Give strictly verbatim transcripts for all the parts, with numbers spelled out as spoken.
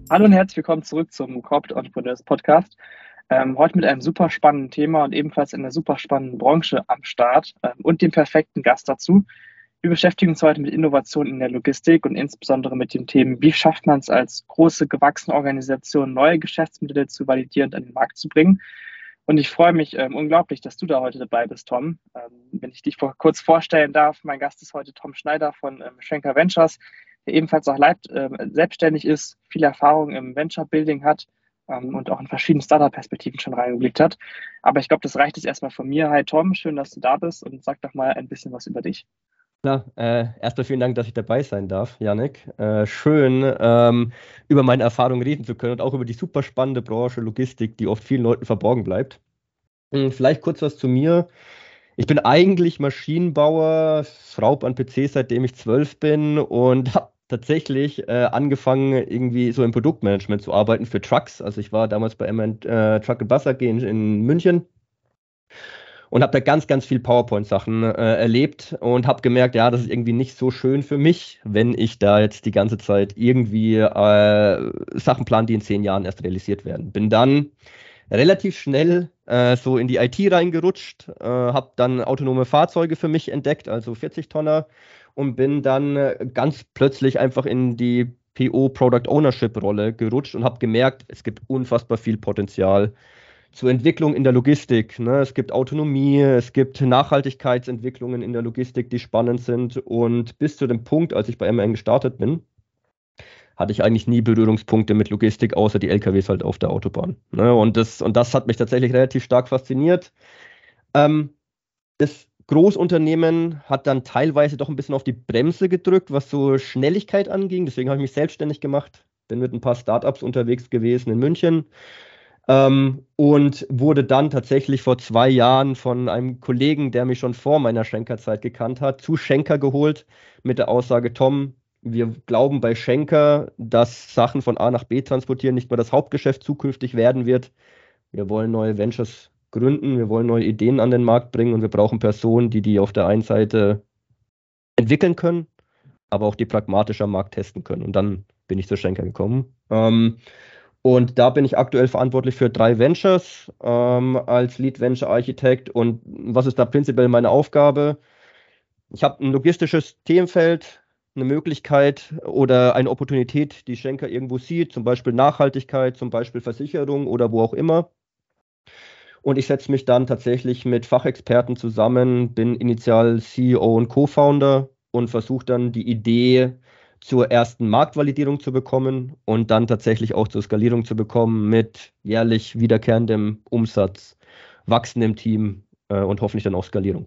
Hallo und herzlich willkommen zurück zum Corporate Entrepreneurs Podcast. Ähm, heute mit einem super spannenden Thema und ebenfalls in einer super spannenden Branche am Start ähm, und dem perfekten Gast dazu. Wir beschäftigen uns heute mit Innovation in der Logistik und insbesondere mit den Themen, wie schafft man es als große, gewachsene Organisation, neue Geschäftsmodelle zu validieren und an den Markt zu bringen. Und ich freue mich ähm, unglaublich, dass du da heute dabei bist, Tom. Ähm, wenn ich dich vor, kurz vorstellen darf, mein Gast ist heute Tom Schneider von ähm, Schenker Ventures, der ebenfalls auch Leib, äh, selbstständig ist, viel Erfahrung im Venture-Building hat ähm, und auch in verschiedene Startup-Perspektiven schon reingeblickt hat. Aber ich glaube, das reicht jetzt erstmal von mir. Hi Tom, schön, dass du da bist und sag doch mal ein bisschen was über dich. Ja, äh, erstmal vielen Dank, dass ich dabei sein darf, Yannick. Äh, schön, ähm, über meine Erfahrungen reden zu können und auch über die super spannende Branche Logistik, die oft vielen Leuten verborgen bleibt. Hm, Vielleicht kurz was zu mir. Ich bin eigentlich Maschinenbauer, schraube an P Cs, seitdem ich zwölf bin und habe tatsächlich äh, angefangen, irgendwie so im Produktmanagement zu arbeiten für Trucks. Also ich war damals bei M and, äh, Truck and Bus A G in, in München und habe da ganz, ganz viel PowerPoint-Sachen äh, erlebt und habe gemerkt, ja, das ist irgendwie nicht so schön für mich, wenn ich da jetzt die ganze Zeit irgendwie äh, Sachen plane, die in zehn Jahren erst realisiert werden. Bin dann relativ schnell äh, so in die I T reingerutscht, äh, habe dann autonome Fahrzeuge für mich entdeckt, also vierzig Tonner, und bin dann äh, ganz plötzlich einfach in die P O Product Ownership Rolle gerutscht und habe gemerkt, es gibt unfassbar viel Potenzial zur Entwicklung in der Logistik. Ne? Es gibt Autonomie, es gibt Nachhaltigkeitsentwicklungen in der Logistik, die spannend sind. Und bis zu dem Punkt, als ich bei M A N gestartet bin, hatte ich eigentlich nie Berührungspunkte mit Logistik, außer die L K Ws halt auf der Autobahn. Ne? Und das, und das hat mich tatsächlich relativ stark fasziniert. Ähm, das Großunternehmen hat dann teilweise doch ein bisschen auf die Bremse gedrückt, was so Schnelligkeit anging. Deswegen habe ich mich selbstständig gemacht, bin mit ein paar Startups unterwegs gewesen in München. Ähm, und wurde dann tatsächlich vor zwei Jahren von einem Kollegen, der mich schon vor meiner Schenker-Zeit gekannt hat, zu Schenker geholt mit der Aussage: Tom, wir glauben bei Schenker, dass Sachen von A nach B transportieren nicht mehr das Hauptgeschäft zukünftig werden wird. Wir wollen neue Ventures gründen, wir wollen neue Ideen an den Markt bringen und wir brauchen Personen, die die auf der einen Seite entwickeln können, aber auch die pragmatisch am Markt testen können. Und dann bin ich zu Schenker gekommen. Ähm, und da bin ich aktuell verantwortlich für drei Ventures ähm, als Lead Venture Architekt. Und was ist da prinzipiell meine Aufgabe? Ich habe ein logistisches Themenfeld, eine Möglichkeit oder eine Opportunität, die Schenker irgendwo sieht, zum Beispiel Nachhaltigkeit, zum Beispiel Versicherung oder wo auch immer. Und ich setze mich dann tatsächlich mit Fachexperten zusammen, bin initial C E O und Co-Founder und versuche dann die Idee zur ersten Marktvalidierung zu bekommen und dann tatsächlich auch zur Skalierung zu bekommen mit jährlich wiederkehrendem Umsatz, wachsendem Team äh, und hoffentlich dann auch Skalierung.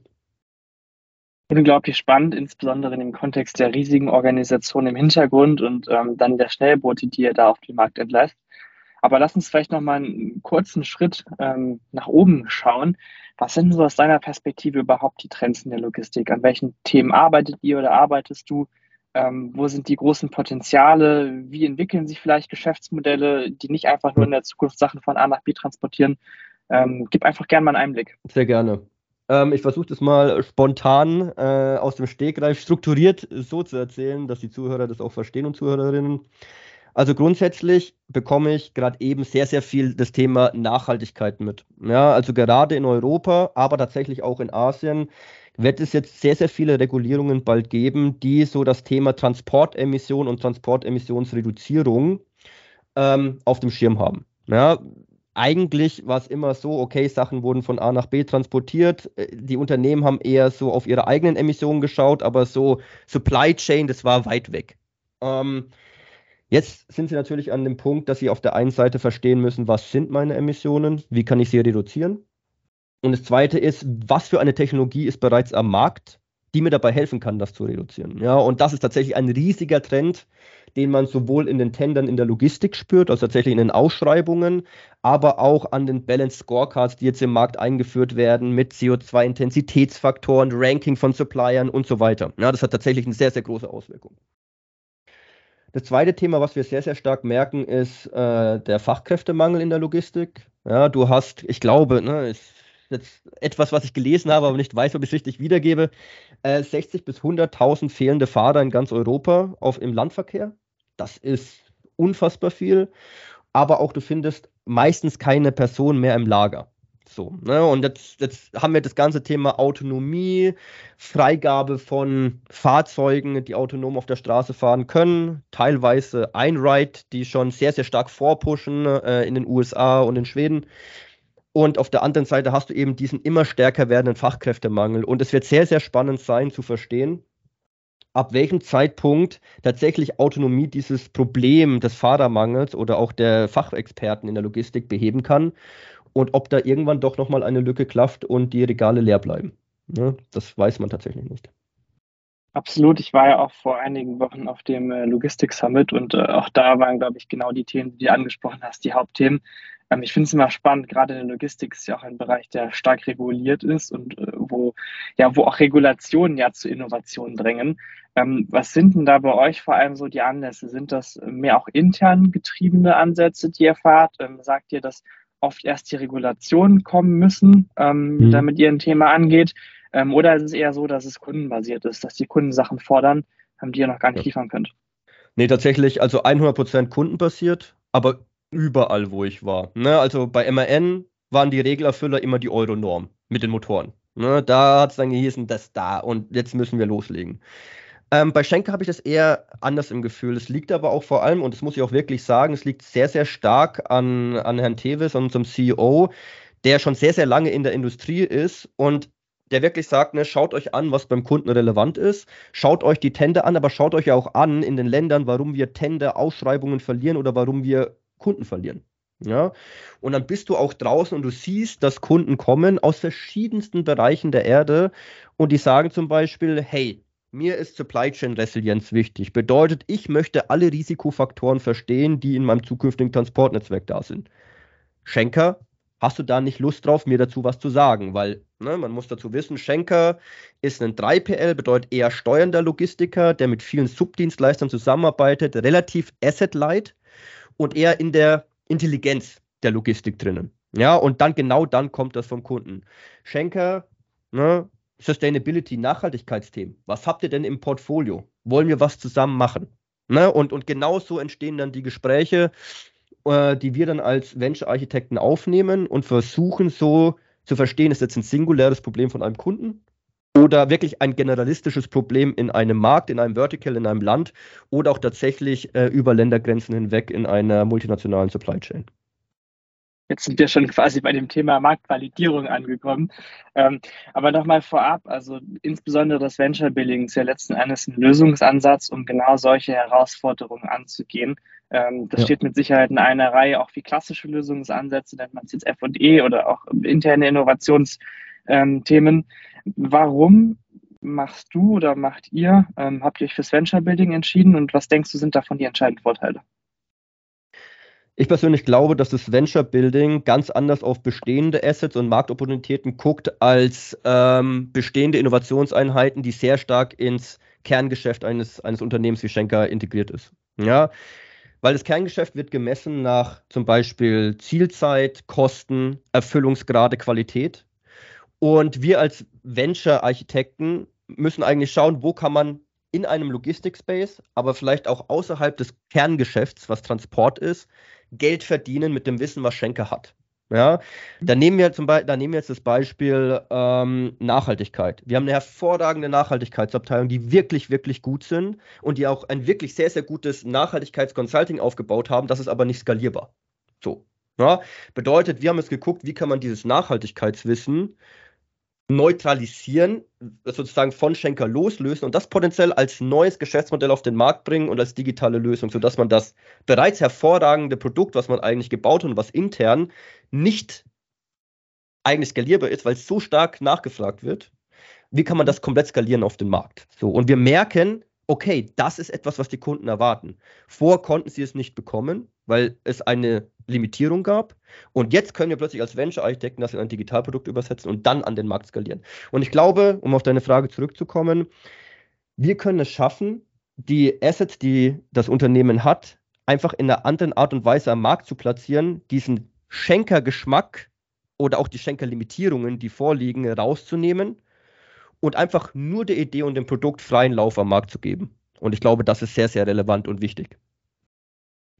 Unglaublich spannend, insbesondere in dem Kontext der riesigen Organisation im Hintergrund und ähm, dann der Schnellboote, die ihr da auf den Markt entlässt. Aber lass uns vielleicht noch mal einen kurzen Schritt ähm, nach oben schauen. Was sind so aus deiner Perspektive überhaupt die Trends in der Logistik? An welchen Themen arbeitet ihr oder arbeitest du? Ähm, wo sind die großen Potenziale? Wie entwickeln sich vielleicht Geschäftsmodelle, die nicht einfach nur in der Zukunft Sachen von A nach B transportieren? Ähm, gib einfach gerne mal einen Einblick. Sehr gerne. Ähm, ich versuche das mal spontan äh, aus dem Stegreif strukturiert so zu erzählen, dass die Zuhörer das auch verstehen und Zuhörerinnen. Also grundsätzlich bekomme ich gerade eben sehr, sehr viel das Thema Nachhaltigkeit mit. Ja, also gerade in Europa, aber tatsächlich auch in Asien wird es jetzt sehr, sehr viele Regulierungen bald geben, die so das Thema Transportemission und Transportemissionsreduzierung ähm, auf dem Schirm haben. Ja, eigentlich war es immer so, okay, Sachen wurden von A nach B transportiert. äh, Die Unternehmen haben eher so auf ihre eigenen Emissionen geschaut, aber so Supply Chain, das war weit weg. Ähm, Jetzt sind sie natürlich an dem Punkt, dass sie auf der einen Seite verstehen müssen, was sind meine Emissionen, wie kann ich sie reduzieren? Und das zweite ist, was für eine Technologie ist bereits am Markt, die mir dabei helfen kann, das zu reduzieren. Ja, und das ist tatsächlich ein riesiger Trend, den man sowohl in den Tendern in der Logistik spürt, also tatsächlich in den Ausschreibungen, aber auch an den Balanced Scorecards, die jetzt im Markt eingeführt werden mit C O zwei Intensitätsfaktoren, Ranking von Suppliern und so weiter. Ja, das hat tatsächlich eine sehr, sehr große Auswirkung. Das zweite Thema, was wir sehr, sehr stark merken, ist äh, der Fachkräftemangel in der Logistik. Ja, du hast, ich glaube, ne, ist jetzt etwas, was ich gelesen habe, aber nicht weiß, ob ich es richtig wiedergebe, äh, sechzig bis hunderttausend fehlende Fahrer in ganz Europa auf, im Landverkehr. Das ist unfassbar viel, aber auch du findest meistens keine Person mehr im Lager. So, ne? Und jetzt, jetzt haben wir das ganze Thema Autonomie, Freigabe von Fahrzeugen, die autonom auf der Straße fahren können, teilweise Einride, die schon sehr, sehr stark vorpushen äh, in den U S A und in Schweden. Und auf der anderen Seite hast du eben diesen immer stärker werdenden Fachkräftemangel. Und es wird sehr, sehr spannend sein zu verstehen, ab welchem Zeitpunkt tatsächlich Autonomie dieses Problem des Fahrermangels oder auch der Fachexperten in der Logistik beheben kann und ob da irgendwann doch nochmal eine Lücke klafft und die Regale leer bleiben. Ne? Das weiß man tatsächlich nicht. Absolut. Ich war ja auch vor einigen Wochen auf dem äh, Logistik Summit und äh, auch da waren, glaube ich, genau die Themen, die du angesprochen hast, die Hauptthemen. Ähm, ich finde es immer spannend, gerade in der Logistik ist ja auch ein Bereich, der stark reguliert ist und äh, wo, ja, wo auch Regulationen ja zu Innovationen drängen. Ähm, was sind denn da bei euch vor allem so die Anlässe? Sind das mehr auch intern getriebene Ansätze, die ihr fahrt? Ähm, sagt ihr, dass oft erst die Regulationen kommen müssen, ähm, Mhm. damit ihr ein Thema angeht? Ähm, oder ist es eher so, dass es kundenbasiert ist, dass die Kunden Sachen fordern, ähm, die ihr noch gar nicht Ja. liefern könnt? Nee, tatsächlich, also hundert Prozent kundenbasiert, aber überall, wo ich war. Ne? Also bei M A N waren die Regelerfüller immer die Euronorm mit den Motoren. Ne? Da hat es dann gehießen, das da und jetzt müssen wir loslegen. Ähm, bei Schenker habe ich das eher anders im Gefühl. Es liegt aber auch vor allem, und das muss ich auch wirklich sagen, es liegt sehr, sehr stark an, an Herrn Tevis, unserem C E O, der schon sehr, sehr lange in der Industrie ist und der wirklich sagt, ne, schaut euch an, was beim Kunden relevant ist, schaut euch die Tender an, aber schaut euch ja auch an in den Ländern, warum wir Tender, Ausschreibungen verlieren oder warum wir Kunden verlieren. Ja, und dann bist du auch draußen und du siehst, dass Kunden kommen aus verschiedensten Bereichen der Erde und die sagen zum Beispiel, hey, mir ist Supply Chain Resilienz wichtig. Bedeutet, ich möchte alle Risikofaktoren verstehen, die in meinem zukünftigen Transportnetzwerk da sind. Schenker, hast du da nicht Lust drauf, mir dazu was zu sagen? Weil, ne, man muss dazu wissen, Schenker ist ein drei P L, bedeutet eher steuernder Logistiker, der mit vielen Subdienstleistern zusammenarbeitet, relativ asset-light und eher in der Intelligenz der Logistik drinnen. Ja, und dann genau dann kommt das vom Kunden. Schenker, ne, Sustainability, Nachhaltigkeitsthemen. Was habt ihr denn im Portfolio? Wollen wir was zusammen machen? Ne, und, und genau so entstehen dann die Gespräche, äh, die wir dann als Venture-Architekten aufnehmen und versuchen so zu verstehen, ist jetzt ein singuläres Problem von einem Kunden oder wirklich ein generalistisches Problem in einem Markt, in einem Vertical, in einem Land oder auch tatsächlich äh, über Ländergrenzen hinweg in einer multinationalen Supply Chain. Jetzt sind wir schon quasi bei dem Thema Marktvalidierung angekommen. Ähm, aber nochmal vorab, also insbesondere das Venture Building ist ja letzten Endes ein Lösungsansatz, um genau solche Herausforderungen anzugehen. Ähm, das Ja. steht mit Sicherheit in einer Reihe auch wie klassische Lösungsansätze, nennt man es jetzt F und E oder auch interne Innovationsthemen. Warum machst du oder macht ihr, ähm, habt ihr euch fürs Venture Building entschieden und was denkst du, sind davon die entscheidenden Vorteile? Ich persönlich glaube, dass das Venture Building ganz anders auf bestehende Assets und Marktopportunitäten guckt als ähm, bestehende Innovationseinheiten, die sehr stark ins Kerngeschäft eines, eines Unternehmens wie Schenker integriert ist. Ja, weil das Kerngeschäft wird gemessen nach zum Beispiel Zielzeit, Kosten, Erfüllungsgrade, Qualität. Und wir als Venture-Architekten müssen eigentlich schauen, wo kann man in einem Logistik-Space, aber vielleicht auch außerhalb des Kerngeschäfts, was Transport ist, Geld verdienen mit dem Wissen, was Schenker hat. Ja, da nehmen wir zum Beispiel, da nehmen wir jetzt das Beispiel ähm, Nachhaltigkeit. Wir haben eine hervorragende Nachhaltigkeitsabteilung, die wirklich, wirklich gut sind und die auch ein wirklich sehr, sehr gutes Nachhaltigkeitsconsulting aufgebaut haben. Das ist aber nicht skalierbar. So. Ja, bedeutet, wir haben jetzt geguckt, wie kann man dieses Nachhaltigkeitswissen neutralisieren, sozusagen von Schenker loslösen und das potenziell als neues Geschäftsmodell auf den Markt bringen und als digitale Lösung, sodass man das bereits hervorragende Produkt, was man eigentlich gebaut hat und was intern nicht eigentlich skalierbar ist, weil es so stark nachgefragt wird, wie kann man das komplett skalieren auf den Markt? So, und wir merken, okay, das ist etwas, was die Kunden erwarten. Vor konnten sie es nicht bekommen, weil es eine Limitierung gab. Und jetzt können wir plötzlich als Venture-Architekten das in ein Digitalprodukt übersetzen und dann an den Markt skalieren. Und ich glaube, um auf deine Frage zurückzukommen, wir können es schaffen, die Assets, die das Unternehmen hat, einfach in einer anderen Art und Weise am Markt zu platzieren, diesen Schenker-Geschmack oder auch die Schenker-Limitierungen, die vorliegen, rauszunehmen und einfach nur der Idee und dem Produkt freien Lauf am Markt zu geben. Und ich glaube, das ist sehr, sehr relevant und wichtig.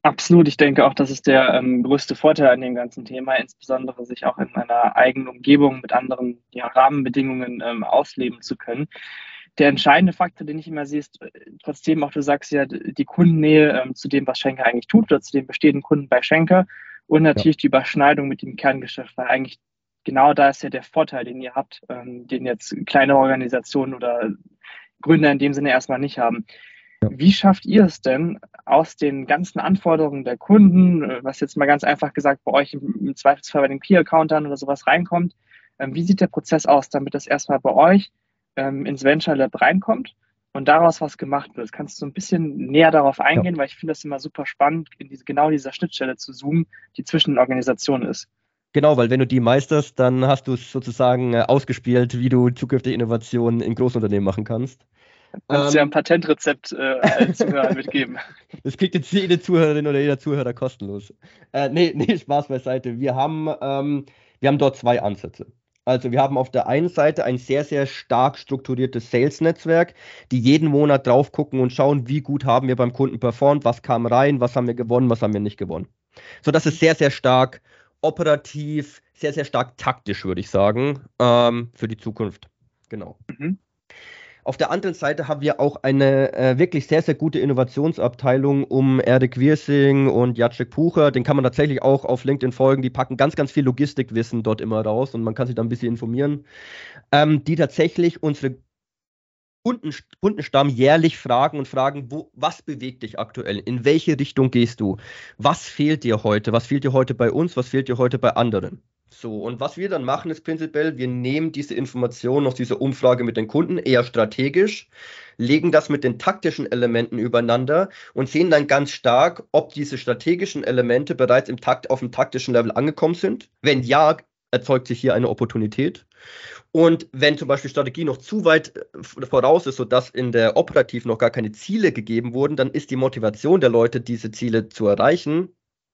Absolut, ich denke auch, das ist der ähm, größte Vorteil an dem ganzen Thema, insbesondere sich auch in einer eigenen Umgebung mit anderen ja, Rahmenbedingungen ähm, ausleben zu können. Der entscheidende Faktor, den ich immer sehe, ist äh, trotzdem auch, du sagst ja, die Kundennähe ähm, zu dem, was Schenker eigentlich tut, oder zu den bestehenden Kunden bei Schenker und Ja. natürlich die Überschneidung mit dem Kerngeschäft, weil eigentlich genau da ist ja der Vorteil, den ihr habt, ähm, den jetzt kleine Organisationen oder Gründer in dem Sinne erstmal nicht haben. Wie schafft ihr es denn, aus den ganzen Anforderungen der Kunden, äh, was jetzt mal ganz einfach gesagt bei euch im, im Zweifelsfall bei den Key-Account dann oder sowas reinkommt, ähm, wie sieht der Prozess aus, damit das erstmal bei euch ähm, ins Venture Lab reinkommt und daraus was gemacht wird? Kannst du so ein bisschen näher darauf Ja. eingehen, weil ich finde das immer super spannend, in diese, genau dieser Schnittstelle zu zoomen, die zwischen den Organisationen ist. Genau, weil wenn du die meisterst, dann hast du es sozusagen äh, ausgespielt, wie du zukünftige Innovationen in Großunternehmen machen kannst. Kannst du ja ein Ähm, Patentrezept äh, allen Zuhörern mitgeben. Das kriegt jetzt jede Zuhörerin oder jeder Zuhörer kostenlos. Äh, nee, nee, Spaß beiseite. Wir haben, ähm, wir haben dort zwei Ansätze. Also wir haben auf der einen Seite ein sehr, sehr stark strukturiertes Sales-Netzwerk, die jeden Monat drauf gucken und schauen, wie gut haben wir beim Kunden performt, was kam rein, was haben wir gewonnen, was haben wir nicht gewonnen. So, das ist sehr, sehr stark operativ, sehr, sehr stark taktisch, würde ich sagen, ähm, für die Zukunft. Genau. Mhm. Auf der anderen Seite haben wir auch eine äh, wirklich sehr, sehr gute Innovationsabteilung um Erik Wirsing und Jacek Pucher. Den kann man tatsächlich auch auf LinkedIn folgen. Die packen ganz, ganz viel Logistikwissen dort immer raus und man kann sich da ein bisschen informieren. Ähm, die tatsächlich unsere Kunden, Kundenstamm jährlich fragen und fragen, wo, was bewegt dich aktuell? In welche Richtung gehst du? Was fehlt dir heute? Was fehlt dir heute bei uns? Was fehlt dir heute bei anderen? So, und was wir dann machen, ist prinzipiell, wir nehmen diese Informationen aus dieser Umfrage mit den Kunden eher strategisch, legen das mit den taktischen Elementen übereinander und sehen dann ganz stark, ob diese strategischen Elemente bereits im Takt, auf dem taktischen Level angekommen sind. Wenn ja, erzeugt sich hier eine Opportunität. Und wenn zum Beispiel Strategie noch zu weit voraus ist, sodass in der Operativ noch gar keine Ziele gegeben wurden, dann ist die Motivation der Leute, diese Ziele zu erreichen,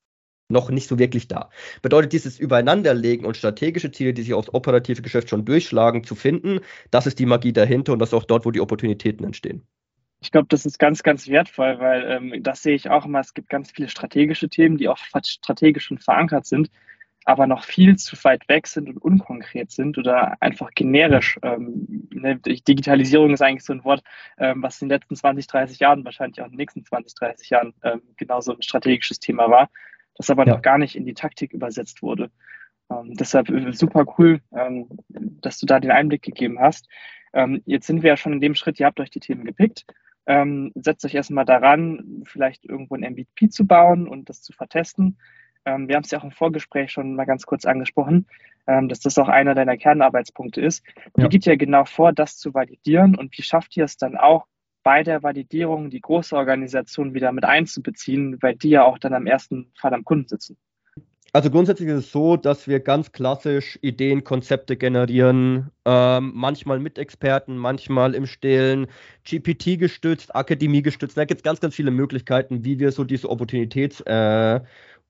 noch nicht so wirklich da. Bedeutet dieses Übereinanderlegen und strategische Ziele, die sich aufs operative Geschäft schon durchschlagen, zu finden, das ist die Magie dahinter und das ist auch dort, wo die Opportunitäten entstehen. Ich glaube, das ist ganz, ganz wertvoll, weil ähm, das sehe ich auch immer. Es gibt ganz viele strategische Themen, die auch strategisch schon verankert sind, aber noch viel zu weit weg sind und unkonkret sind oder einfach generisch. Ähm, ne, Digitalisierung ist eigentlich so ein Wort, ähm, was in den letzten zwanzig, dreißig Jahren, wahrscheinlich auch in den nächsten zwanzig, dreißig Jahren ähm, genauso ein strategisches Thema war, das aber noch Ja. gar nicht in die Taktik übersetzt wurde. Ähm, deshalb äh, super cool, ähm, dass du da den Einblick gegeben hast. Ähm, jetzt sind wir ja schon in dem Schritt, ihr habt euch die Themen gepickt. Ähm, setzt euch erstmal daran, vielleicht irgendwo ein M V P zu bauen und das zu vertesten. Ähm, wir haben es ja auch im Vorgespräch schon mal ganz kurz angesprochen, ähm, dass das auch einer deiner Kernarbeitspunkte ist. Wie Ja. geht ihr genau vor, das zu validieren und wie schafft ihr es dann auch, bei der Validierung die große Organisation wieder mit einzubeziehen, weil die ja auch dann am ersten Fall am Kunden sitzen? Also grundsätzlich ist es so, dass wir ganz klassisch Ideen, Konzepte generieren, ähm, manchmal mit Experten, manchmal im Stillen, G P T gestützt, Akademie gestützt. Da gibt es ganz, ganz viele Möglichkeiten, wie wir so diese Opportunitätsumgebung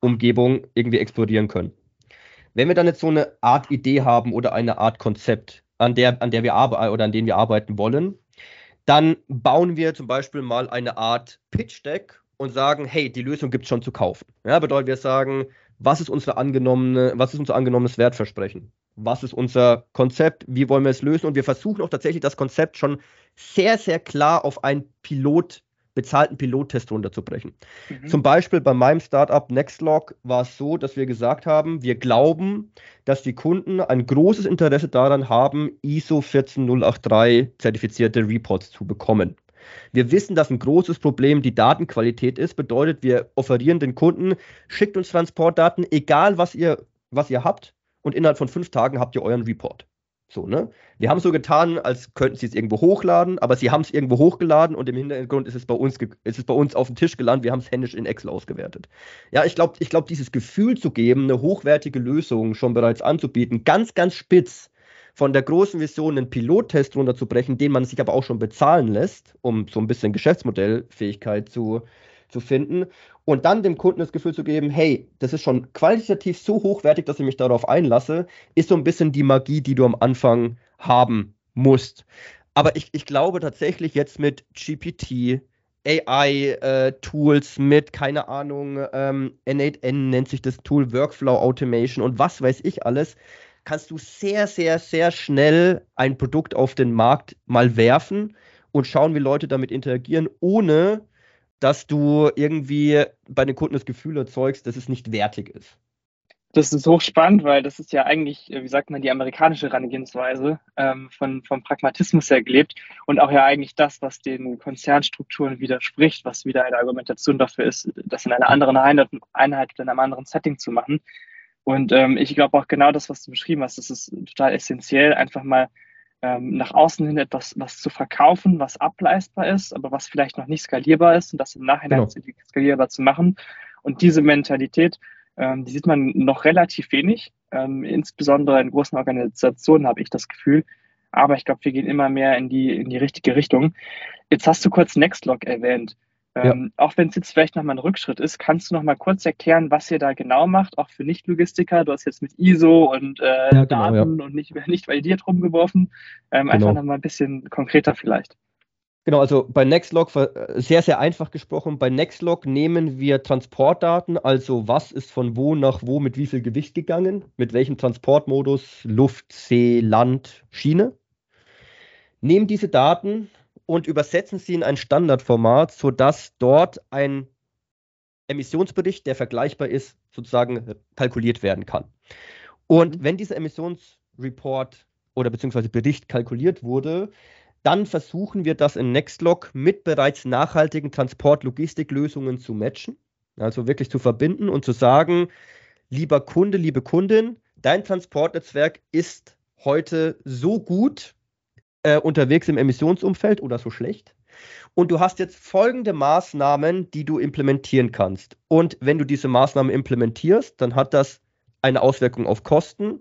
äh, irgendwie explorieren können. Wenn wir dann jetzt so eine Art Idee haben oder eine Art Konzept, an der, an der wir arbeiten oder an denen wir arbeiten wollen, dann bauen wir zum Beispiel mal eine Art Pitch-Deck und sagen, hey, die Lösung gibt es schon zu kaufen. Ja, bedeutet, wir sagen, was ist unsere angenommene, was ist unser angenommenes Wertversprechen? Was ist unser Konzept? Wie wollen wir es lösen? Und wir versuchen auch tatsächlich das Konzept schon sehr, sehr klar auf einen Pilot, bezahlten Pilottest runterzubrechen. Mhm. Zum Beispiel bei meinem Startup Nextlog war es so, dass wir gesagt haben, wir glauben, dass die Kunden ein großes Interesse daran haben, I S O vierzehn null drei zertifizierte Reports zu bekommen. Wir wissen, dass ein großes Problem die Datenqualität ist. Bedeutet, wir offerieren den Kunden, schickt uns Transportdaten, egal was ihr, was ihr habt, und innerhalb von fünf Tagen habt ihr euren Report. So, ne? Wir haben so getan, als könnten sie es irgendwo hochladen, aber sie haben es irgendwo hochgeladen und im Hintergrund ist es bei uns, ist es bei uns auf den Tisch gelandet. Wir haben es händisch in Excel ausgewertet. Ja, ich glaube, ich glaub, dieses Gefühl zu geben, eine hochwertige Lösung schon bereits anzubieten, ganz, ganz spitz von der großen Vision einen Pilottest runterzubrechen, den man sich aber auch schon bezahlen lässt, um so ein bisschen Geschäftsmodellfähigkeit zu, zu finden. Und dann dem Kunden das Gefühl zu geben, hey, das ist schon qualitativ so hochwertig, dass ich mich darauf einlasse, ist so ein bisschen die Magie, die du am Anfang haben musst. Aber ich, ich glaube tatsächlich jetzt mit G P T, A I-Tools, äh, mit, keine Ahnung, ähm, N acht N nennt sich das Tool, Workflow Automation und was weiß ich alles, kannst du sehr, sehr, sehr schnell ein Produkt auf den Markt mal werfen und schauen, wie Leute damit interagieren, ohne dass du irgendwie bei den Kunden das Gefühl erzeugst, dass es nicht wertig ist. Das ist hochspannend, weil das ist ja eigentlich, wie sagt man, die amerikanische Herangehensweise, ähm, von, vom Pragmatismus her gelebt und auch ja eigentlich das, was den Konzernstrukturen widerspricht, was wieder eine Argumentation dafür ist, das in einer anderen Einheit, Einheit in einem anderen Setting zu machen. Und ähm, ich glaube auch genau das, was du beschrieben hast, das ist total essentiell, einfach mal ähm, nach außen hin etwas was zu verkaufen, was ableistbar ist, aber was vielleicht noch nicht skalierbar ist und das im Nachhinein Genau. skalierbar zu machen. Und diese Mentalität, ähm, die sieht man noch relativ wenig, ähm, insbesondere in großen Organisationen habe ich das Gefühl. Aber ich glaube, wir gehen immer mehr in die, in die richtige Richtung. Jetzt hast du kurz Nextlog erwähnt. Ja. Ähm, auch wenn es jetzt vielleicht nochmal ein Rückschritt ist, kannst du noch mal kurz erklären, was ihr da genau macht, auch für Nicht-Logistiker? Du hast jetzt mit I S O und äh, Ja, genau, ja. Daten und nicht, nicht validiert rumgeworfen. Ähm, einfach Genau. noch mal ein bisschen konkreter vielleicht. Genau, also bei Nextlog, ver- sehr, sehr einfach gesprochen, bei Nextlog nehmen wir Transportdaten, also was ist von wo nach wo mit wie viel Gewicht gegangen, mit welchem Transportmodus, Luft, See, Land, Schiene, nehmen diese Daten und übersetzen sie in ein Standardformat, sodass dort ein Emissionsbericht, der vergleichbar ist, sozusagen kalkuliert werden kann. Und wenn dieser Emissionsreport oder beziehungsweise Bericht kalkuliert wurde, dann versuchen wir das in Nextlog mit bereits nachhaltigen Transport-Logistik-Lösungen zu matchen, also wirklich zu verbinden und zu sagen, lieber Kunde, liebe Kundin, dein Transportnetzwerk ist heute so gut äh, unterwegs im Emissionsumfeld oder so schlecht. Und du hast jetzt folgende Maßnahmen, die du implementieren kannst. Und wenn du diese Maßnahmen implementierst, dann hat das eine Auswirkung auf Kosten,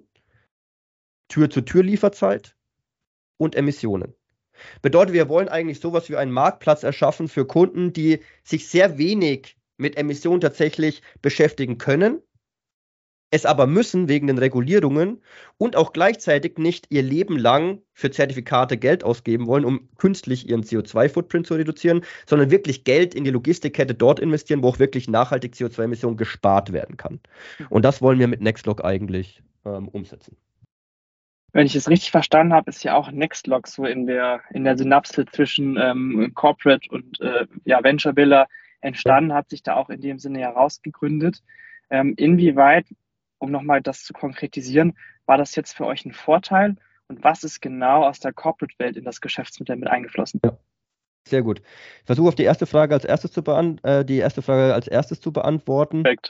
Tür-zu-Tür-Lieferzeit und Emissionen. Bedeutet, wir wollen eigentlich sowas wie einen Marktplatz erschaffen für Kunden, die sich sehr wenig mit Emissionen tatsächlich beschäftigen können, es aber müssen wegen den Regulierungen und auch gleichzeitig nicht ihr Leben lang für Zertifikate Geld ausgeben wollen, um künstlich ihren C O zwei Footprint zu reduzieren, sondern wirklich Geld in die Logistikkette dort investieren, wo auch wirklich nachhaltig C O zwei Emissionen gespart werden kann. Und das wollen wir mit Nextlog eigentlich ähm, umsetzen. Wenn ich es richtig verstanden habe, ist ja auch Nextlog so in der, in der Synapse zwischen ähm, Corporate und äh, ja, Venture Builder entstanden, hat sich da auch in dem Sinne herausgegründet. Ähm, inwieweit, um nochmal das zu konkretisieren, war das jetzt für euch ein Vorteil und was ist genau aus der Corporate-Welt in das Geschäftsmodell mit eingeflossen? Ja. Sehr gut. Ich versuche auf die erste Frage als erstes zu beant äh, die erste Frage als erstes zu beantworten. Perfekt.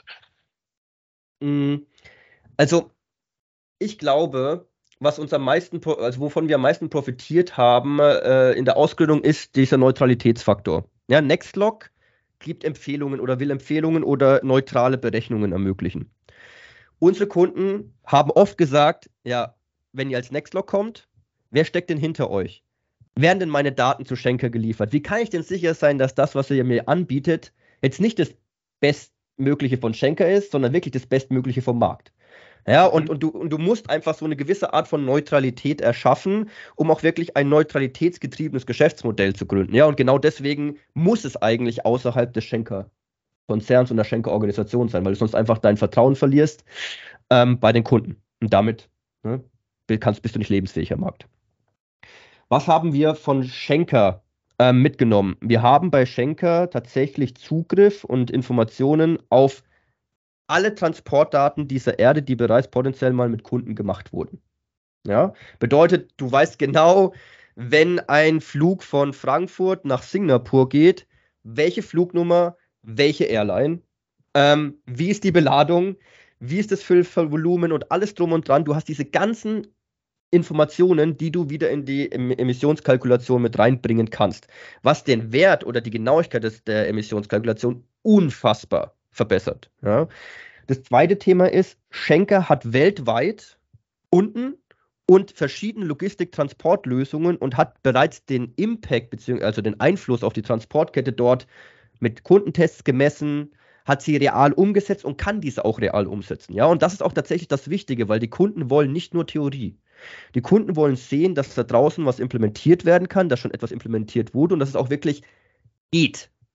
Also, ich glaube, was uns am meisten, also wovon wir am meisten profitiert haben äh, in der Ausgründung, ist dieser Neutralitätsfaktor. Ja, Nextlog gibt Empfehlungen oder will Empfehlungen oder neutrale Berechnungen ermöglichen. Unsere Kunden haben oft gesagt, ja, wenn ihr als Nextlog kommt, wer steckt denn hinter euch? Werden denn meine Daten zu Schenker geliefert? Wie kann ich denn sicher sein, dass das, was ihr mir anbietet, jetzt nicht das Bestmögliche von Schenker ist, sondern wirklich das Bestmögliche vom Markt? Ja, und, und, du, und du musst einfach so eine gewisse Art von Neutralität erschaffen, um auch wirklich ein neutralitätsgetriebenes Geschäftsmodell zu gründen. Ja, und genau deswegen muss es eigentlich außerhalb des Schenker-Konzerns und der Schenker-Organisation sein, weil du sonst einfach dein Vertrauen verlierst ähm, bei den Kunden. Und damit ne, kannst, bist du nicht lebensfähig am Markt. Was haben wir von Schenker äh, mitgenommen? Wir haben bei Schenker tatsächlich Zugriff und Informationen auf alle Transportdaten dieser Erde, die bereits potenziell mal mit Kunden gemacht wurden. Ja? Bedeutet, du weißt genau, wenn ein Flug von Frankfurt nach Singapur geht, welche Flugnummer, welche Airline, ähm, wie ist die Beladung, wie ist das Füllvolumen und alles drum und dran. Du hast diese ganzen Informationen, die du wieder in die Emissionskalkulation mit reinbringen kannst, was den Wert oder die Genauigkeit des, der Emissionskalkulation unfassbar verbessert. Ja? Das zweite Thema ist, Schenker hat weltweit Kunden und verschiedene Logistik-Transportlösungen und hat bereits den Impact, beziehungsweise also den Einfluss auf die Transportkette dort mit Kundentests gemessen, hat sie real umgesetzt und kann diese auch real umsetzen. Ja? Und das ist auch tatsächlich das Wichtige, weil die Kunden wollen nicht nur Theorie. Die Kunden wollen sehen, dass da draußen was implementiert werden kann, dass schon etwas implementiert wurde und dass es auch wirklich geht.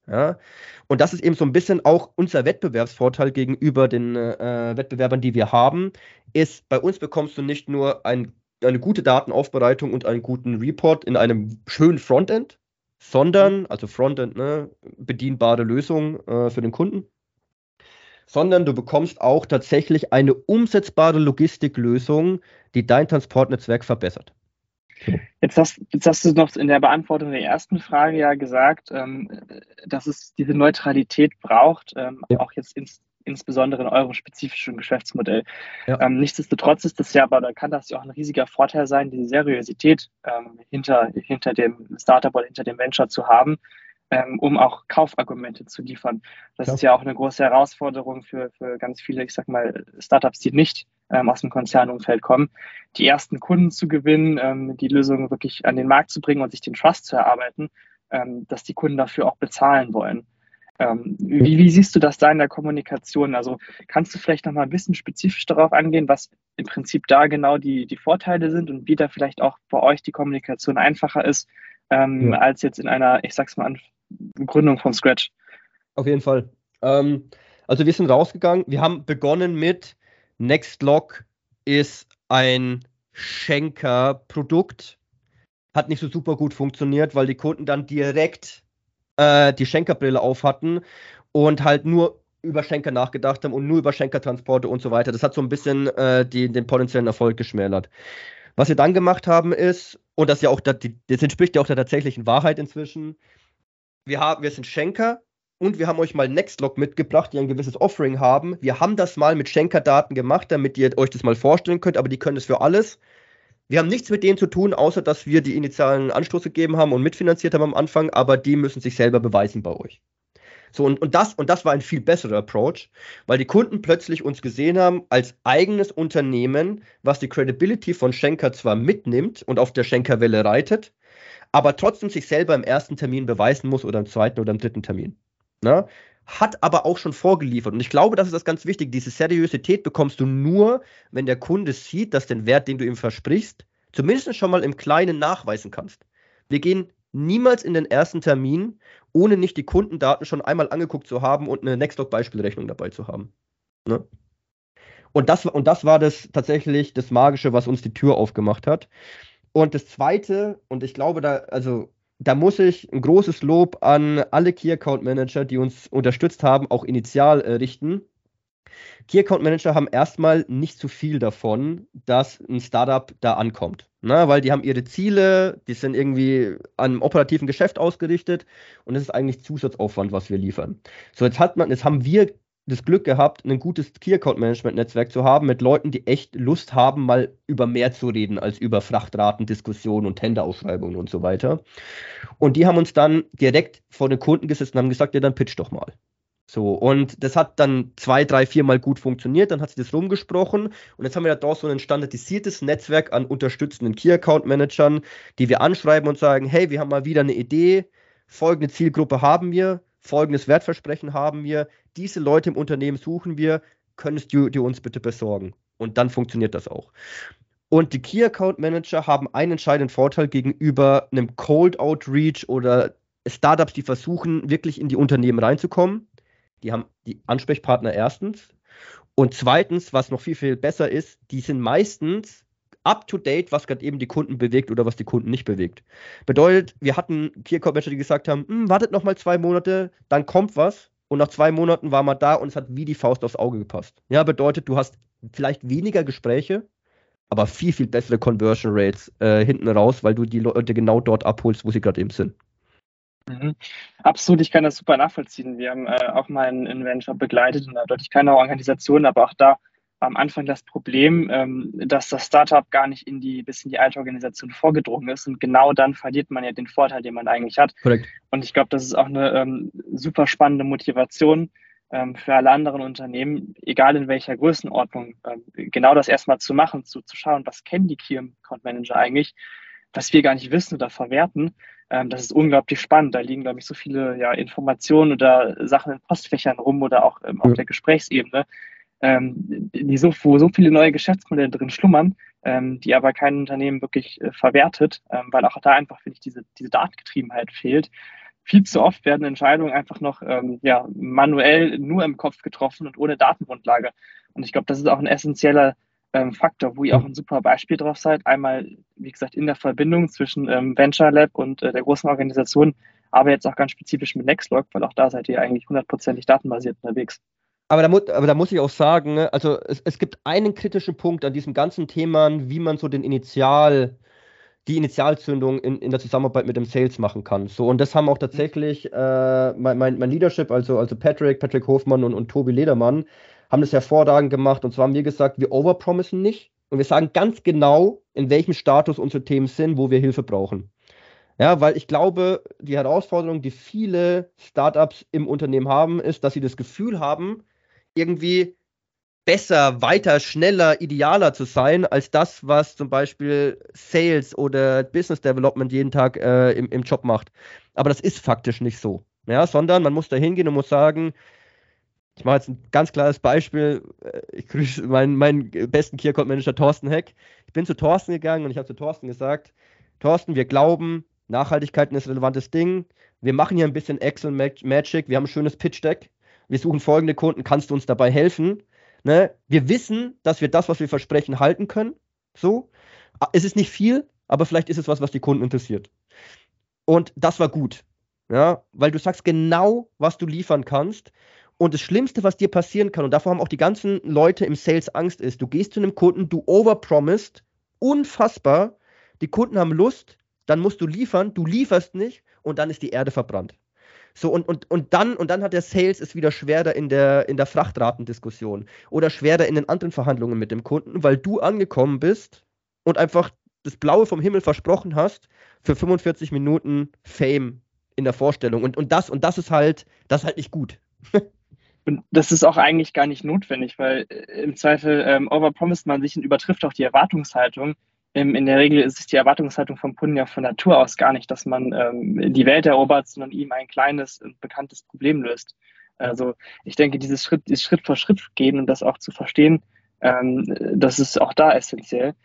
Ja? Und das ist eben so ein bisschen auch unser Wettbewerbsvorteil gegenüber den äh, Wettbewerbern, die wir haben, ist, bei uns bekommst du nicht nur ein, eine gute Datenaufbereitung und einen guten Report in einem schönen Frontend, Mhm. sondern, also Frontend, ne, bedienbare Lösung äh, für den Kunden, sondern du bekommst auch tatsächlich eine umsetzbare Logistiklösung, die dein Transportnetzwerk verbessert. So. Jetzt hast, jetzt hast du noch in der Beantwortung der ersten Frage ja gesagt, ähm, dass es diese Neutralität braucht, ähm, Ja. auch jetzt ins, insbesondere in eurem spezifischen Geschäftsmodell. Ja, Ähm, nichtsdestotrotz ist das ja, aber da kann das ja auch ein riesiger Vorteil sein, diese Seriosität ähm, hinter, hinter dem Startup oder hinter dem Venture zu haben, ähm, um auch Kaufargumente zu liefern. Das ist klar. ja auch eine große Herausforderung für, für ganz viele, ich sag mal, Startups, die nicht ähm, aus dem Konzernumfeld kommen, die ersten Kunden zu gewinnen, ähm, die Lösungen wirklich an den Markt zu bringen und sich den Trust zu erarbeiten, ähm, dass die Kunden dafür auch bezahlen wollen. Ähm, wie, wie siehst du das da in der Kommunikation? Also kannst du vielleicht noch mal ein bisschen spezifisch darauf angehen, was im Prinzip da genau die, die Vorteile sind und wie da vielleicht auch bei euch die Kommunikation einfacher ist, ähm, Ja. als jetzt in einer, ich sag's mal, an Gründung von Scratch? Auf jeden Fall. Ähm, also wir sind rausgegangen, wir haben begonnen mit Nextlog ist ein Schenker-Produkt. Hat nicht so super gut funktioniert, weil die Kunden dann direkt äh, die Schenkerbrille auf hatten und halt nur über Schenker nachgedacht haben und nur über Schenkertransporte und so weiter. Das hat so ein bisschen äh, die, den potenziellen Erfolg geschmälert. Was wir dann gemacht haben ist, und das ja auch, das, das entspricht ja auch der tatsächlichen Wahrheit inzwischen, wir haben, wir sind Schenker und wir haben euch mal Nextlog mitgebracht, die ein gewisses Offering haben. Wir haben das mal mit Schenker-Daten gemacht, damit ihr euch das mal vorstellen könnt, aber die können das für alles. Wir haben nichts mit denen zu tun, außer dass wir die initialen Anstoß gegeben haben und mitfinanziert haben am Anfang, aber die müssen sich selber beweisen bei euch. So, und, und, das, und das war ein viel besserer Approach, weil die Kunden plötzlich uns gesehen haben als eigenes Unternehmen, was die Credibility von Schenker zwar mitnimmt und auf der Schenker-Welle reitet, aber trotzdem sich selber im ersten Termin beweisen muss oder im zweiten oder im dritten Termin. Ne? Hat aber auch schon vorgeliefert. Und ich glaube, das ist das ganz wichtig. Diese Seriosität bekommst du nur, wenn der Kunde sieht, dass den Wert, den du ihm versprichst, zumindest schon mal im Kleinen nachweisen kannst. Wir gehen niemals in den ersten Termin, ohne nicht die Kundendaten schon einmal angeguckt zu haben und eine Nextdoor-Beispielrechnung dabei zu haben. Ne? Und das, und das war das tatsächlich das Magische, was uns die Tür aufgemacht hat. Und das Zweite, und ich glaube, da, also, da muss ich ein großes Lob an alle Key Account Manager, die uns unterstützt haben, auch initial äh, richten. Key Account Manager haben erstmal nicht zu viel davon, dass ein Startup da ankommt. Na, weil die haben ihre Ziele, die sind irgendwie an einem operativen Geschäft ausgerichtet und es ist eigentlich Zusatzaufwand, was wir liefern. So, jetzt hat man, jetzt haben wir das Glück gehabt, ein gutes Key Account Management Netzwerk zu haben mit Leuten, die echt Lust haben, mal über mehr zu reden als über Frachtratendiskussionen und Tenderausschreibungen und so weiter. Und die haben uns dann direkt vor den Kunden gesetzt und haben gesagt, ja, dann pitch doch mal. So, und das hat dann zwei, drei, viermal gut funktioniert, dann hat sich das rumgesprochen und jetzt haben wir da draus so ein standardisiertes Netzwerk an unterstützenden Key-Account-Managern, die wir anschreiben und sagen, hey, wir haben mal wieder eine Idee, folgende Zielgruppe haben wir, folgendes Wertversprechen haben wir, diese Leute im Unternehmen suchen wir, könntest du dir uns bitte besorgen? Und dann funktioniert das auch. Und die Key Account Manager haben einen entscheidenden Vorteil gegenüber einem Cold Outreach oder Startups, die versuchen, wirklich in die Unternehmen reinzukommen. Die haben die Ansprechpartner erstens. Und zweitens, was noch viel, viel besser ist, die sind meistens up to date, was gerade eben die Kunden bewegt oder was die Kunden nicht bewegt. Bedeutet, wir hatten Key Account Manager, die gesagt haben, hm, wartet noch mal zwei Monate, dann kommt was. Und nach zwei Monaten war man da und es hat wie die Faust aufs Auge gepasst. Ja, bedeutet, du hast vielleicht weniger Gespräche, aber viel, viel bessere Conversion Rates äh, hinten raus, weil du die Leute genau dort abholst, wo sie gerade eben sind. Mhm. Absolut, ich kann das super nachvollziehen. Wir haben äh, auch mal einen Inventor begleitet in einer deutlich kleineren Organisation, aber auch da war am Anfang das Problem, ähm, dass das Startup gar nicht in die, bis in die alte Organisation vorgedrungen ist und genau dann verliert man ja den Vorteil, den man eigentlich hat. Korrekt. Und ich glaube, das ist auch eine ähm, super spannende Motivation ähm, für alle anderen Unternehmen, egal in welcher Größenordnung, ähm, genau das erstmal zu machen, zu, zu schauen, was kennen die Key Account Manager eigentlich, was wir gar nicht wissen oder verwerten. Ähm, das ist unglaublich spannend. Da liegen, glaube ich, so viele ja, Informationen oder Sachen in Postfächern rum oder auch ähm, auf Ja. der Gesprächsebene, ähm, die so, wo so viele neue Geschäftsmodelle drin schlummern, ähm, die aber kein Unternehmen wirklich äh, verwertet, ähm, weil auch da einfach, finde ich, diese, diese Datengetriebenheit fehlt. viel zu oft werden Entscheidungen einfach noch ähm, ja, manuell nur im Kopf getroffen und ohne Datengrundlage. Und ich glaube, das ist auch ein essentieller ähm, Faktor, wo ihr auch ein super Beispiel drauf seid. Einmal, wie gesagt, in der Verbindung zwischen ähm, Venture Lab und äh, der großen Organisation, aber jetzt auch ganz spezifisch mit Nextlog, weil auch da seid ihr eigentlich hundertprozentig datenbasiert unterwegs. Aber da, mu aber da muss ich auch sagen, ne, also es, es gibt einen kritischen Punkt an diesem ganzen Thema, wie man so den Initial, die Initialzündung in, in der Zusammenarbeit mit dem Sales machen kann. So, und das haben auch tatsächlich äh, mein, mein, mein Leadership, also, also Patrick, Patrick Hofmann und, und Tobi Ledermann, haben das hervorragend gemacht. Und zwar haben wir gesagt, wir overpromisen nicht und wir sagen ganz genau, in welchem Status unsere Themen sind, wo wir Hilfe brauchen. Ja, weil ich glaube, die Herausforderung, die viele Startups im Unternehmen haben, ist, dass sie das Gefühl haben, irgendwie besser, weiter, schneller, idealer zu sein, als das, was zum Beispiel Sales oder Business Development jeden Tag äh, im, im Job macht. Aber das ist faktisch nicht so. Ja, sondern man muss da hingehen und muss sagen, ich mache jetzt ein ganz klares Beispiel. äh, Ich grüße meinen, meinen besten Key Account Manager Thorsten Heck. Ich bin zu Thorsten gegangen und ich habe zu Thorsten gesagt, Thorsten, wir glauben, Nachhaltigkeit ist ein relevantes Ding. Wir machen hier ein bisschen Excel Magic. Wir haben ein schönes Pitch Deck. Wir suchen folgende Kunden. Kannst du uns dabei helfen? Ne? Wir wissen, dass wir das, was wir versprechen, halten können. So. Es ist nicht viel, aber vielleicht ist es was, was die Kunden interessiert. Und das war gut. Ja? Weil du sagst genau, was du liefern kannst. Und das Schlimmste, was dir passieren kann, und davor haben auch die ganzen Leute im Sales Angst, ist, du gehst zu einem Kunden, du overpromised, unfassbar, die Kunden haben Lust, dann musst du liefern, du lieferst nicht und dann ist die Erde verbrannt. So, und, und, und, dann, und dann hat der Sales es wieder schwerer in der, in der Frachtratendiskussion oder schwerer in den anderen Verhandlungen mit dem Kunden, weil du angekommen bist und einfach das Blaue vom Himmel versprochen hast für fünfundvierzig Minuten Fame in der Vorstellung. Und, und, das, und das ist halt, das ist halt nicht gut. Und das ist auch eigentlich gar nicht notwendig, weil äh, im Zweifel ähm, overpromised man sich und übertrifft auch die Erwartungshaltung. Ähm, in der Regel ist es die Erwartungshaltung vom Kunden ja von Natur aus gar nicht, dass man ähm, die Welt erobert, sondern ihm ein kleines und bekanntes Problem löst. Also ich denke, dieses Schritt, dieses Schritt für Schritt gehen und das auch zu verstehen, ähm, das ist auch da essentiell.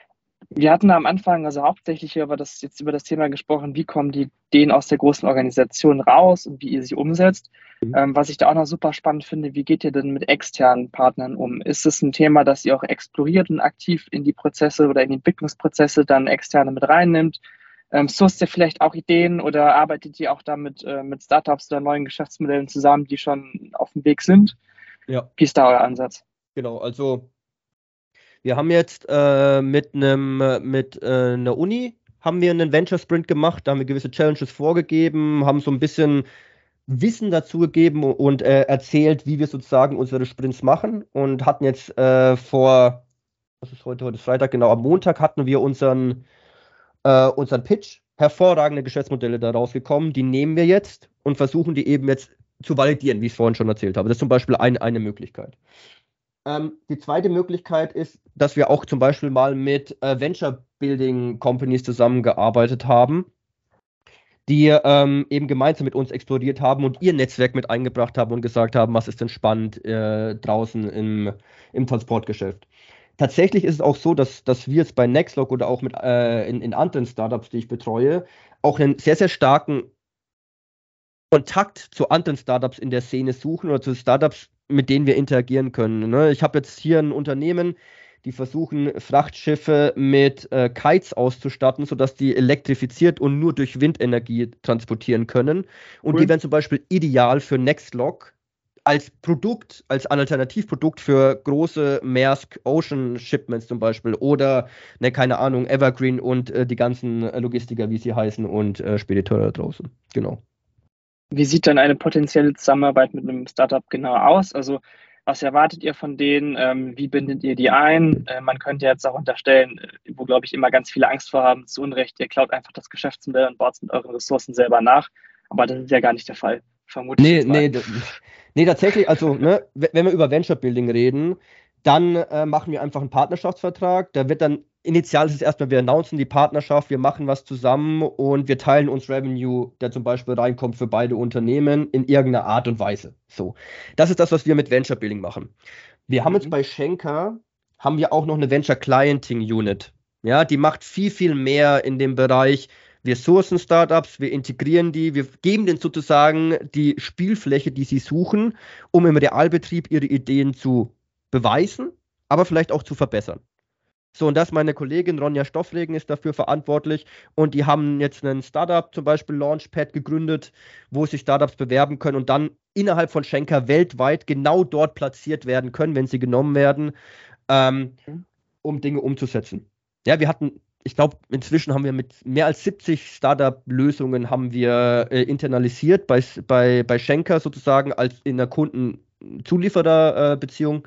Wir hatten am Anfang, also hauptsächlich über das, jetzt über das Thema gesprochen, wie kommen die Ideen aus der großen Organisation raus und wie ihr sie umsetzt. Mhm. Ähm, was ich da auch noch super spannend finde, wie geht ihr denn mit externen Partnern um? Ist es ein Thema, das ihr auch exploriert und aktiv in die Prozesse oder in die Entwicklungsprozesse dann externe mit reinnimmt? Ähm, sourced ihr vielleicht auch Ideen oder arbeitet ihr auch damit äh, mit Startups oder neuen Geschäftsmodellen zusammen, die schon auf dem Weg sind? Ja. Wie ist da euer Ansatz? Genau, also wir haben jetzt äh, mit einem mit äh, einer Uni haben wir einen Venture Sprint gemacht, da haben wir gewisse Challenges vorgegeben, haben so ein bisschen Wissen dazu gegeben und äh, erzählt, wie wir sozusagen unsere Sprints machen und hatten jetzt äh, vor, was ist heute, heute ist Freitag, genau, am Montag hatten wir unseren, äh, unseren Pitch, hervorragende Geschäftsmodelle da rausgekommen, die nehmen wir jetzt und versuchen die eben jetzt zu validieren, wie ich es vorhin schon erzählt habe. Das ist zum Beispiel ein, eine Möglichkeit. Ähm, die zweite Möglichkeit ist, dass wir auch zum Beispiel mal mit äh, Venture Building Companies zusammengearbeitet haben, die ähm, eben gemeinsam mit uns exploriert haben und ihr Netzwerk mit eingebracht haben und gesagt haben, was ist denn spannend äh, draußen im, im Transportgeschäft. Tatsächlich ist es auch so, dass, dass wir jetzt bei Nextlog oder auch mit, äh, in, in anderen Startups, die ich betreue, auch einen sehr, sehr starken Kontakt zu anderen Startups in der Szene suchen oder zu Startups, mit denen wir interagieren können. Ne? Ich habe jetzt hier ein Unternehmen, die versuchen, Frachtschiffe mit äh, Kites auszustatten, sodass die elektrifiziert und nur durch Windenergie transportieren können. Und Cool. die wären zum Beispiel ideal für Nextlog als Produkt, als Alternativprodukt für große Maersk Ocean Shipments zum Beispiel oder, ne, keine Ahnung, Evergreen und äh, die ganzen Logistiker, wie sie heißen, und äh, Spediteure da draußen. Genau. Wie sieht dann eine potenzielle Zusammenarbeit mit einem Startup genau aus? Also was erwartet ihr von denen? Ähm, wie bindet ihr die ein? Äh, man könnte jetzt auch unterstellen, äh, wo, glaube ich, immer ganz viele Angst vor haben, zu Unrecht, ihr klaut einfach das Geschäftsmodell und baut es mit euren Ressourcen selber nach. Aber das ist ja gar nicht der Fall, vermute ich Nee, jetzt mal. nee, d- nee, tatsächlich, also, ne, w- wenn wir über Venture Building reden, dann äh, machen wir einfach einen Partnerschaftsvertrag. Da wird dann, initial ist es erstmal, wir announcen die Partnerschaft, wir machen was zusammen und wir teilen uns Revenue, der zum Beispiel reinkommt für beide Unternehmen in irgendeiner Art und Weise. So. Das ist das, was wir mit Venture Building machen. Wir haben jetzt Mhm. bei Schenker, haben wir auch noch eine Venture Clienting Unit. Ja, die macht viel, viel mehr in dem Bereich Wir sourcen Startups, wir integrieren die, wir geben denen sozusagen die Spielfläche, die sie suchen, um im Realbetrieb ihre Ideen zu beweisen, aber vielleicht auch zu verbessern. So, und das meine Kollegin Ronja Stoffregen ist dafür verantwortlich und die haben jetzt einen Startup, zum Beispiel Launchpad, gegründet, wo sich Startups bewerben können und dann innerhalb von Schenker weltweit genau dort platziert werden können, wenn sie genommen werden, ähm, um Dinge umzusetzen. Ja, wir hatten, ich glaube, inzwischen haben wir mit mehr als siebzig Startup-Lösungen haben wir äh, internalisiert bei, bei, bei Schenker sozusagen als in der Kunden-Zulieferer-Beziehung.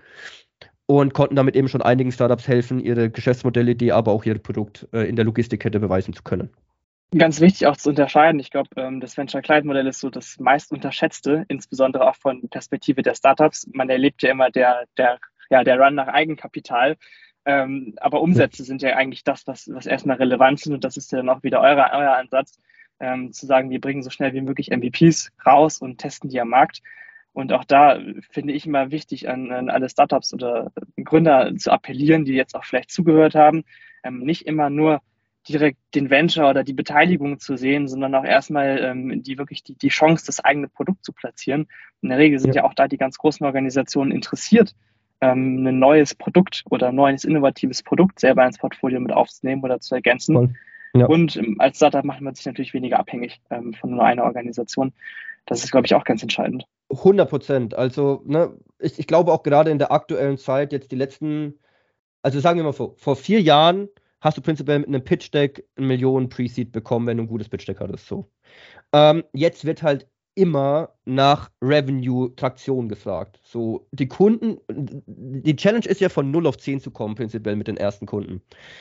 Und konnten damit eben schon einigen Startups helfen, ihre Geschäftsmodellidee, aber auch ihr Produkt äh, in der Logistikkette beweisen zu können. Ganz wichtig auch zu unterscheiden. Ich glaube, ähm, das Venture-Client-Modell ist so das meist unterschätzte, insbesondere auch von Perspektive der Startups. Man erlebt ja immer der, der, ja, der Run nach Eigenkapital. Ähm, aber Umsätze sind ja eigentlich das, was, was erstmal relevant sind. Und das ist ja dann auch wieder euer, euer Ansatz, ähm, zu sagen, wir bringen so schnell wie möglich M V Ps raus und testen die am Markt. Und auch da finde ich immer wichtig, an, an alle Startups oder Gründer zu appellieren, die jetzt auch vielleicht zugehört haben, ähm, nicht immer nur direkt den Venture oder die Beteiligung zu sehen, sondern auch erstmal ähm, die wirklich die, die Chance, das eigene Produkt zu platzieren. In der Regel sind ja, ja auch da die ganz großen Organisationen interessiert, ähm, ein neues Produkt oder ein neues innovatives Produkt selber ins Portfolio mit aufzunehmen oder zu ergänzen. Ja. Und ähm, als Startup macht man sich natürlich weniger abhängig ähm, von nur einer Organisation. Das ist, glaube ich, auch ganz entscheidend. hundert Prozent. Also, ne, ich, ich glaube auch gerade in der aktuellen Zeit, jetzt die letzten, also sagen wir mal vor, vor vier Jahren hast du prinzipiell mit einem Pitch-Deck eine Million Pre-Seed bekommen, wenn du ein gutes Pitch-Deck hattest. So. Ähm, jetzt wird halt immer nach Revenue-Traktion gefragt. So, die Kunden, die Challenge ist ja von null auf zehn zu kommen, prinzipiell mit den ersten Kunden.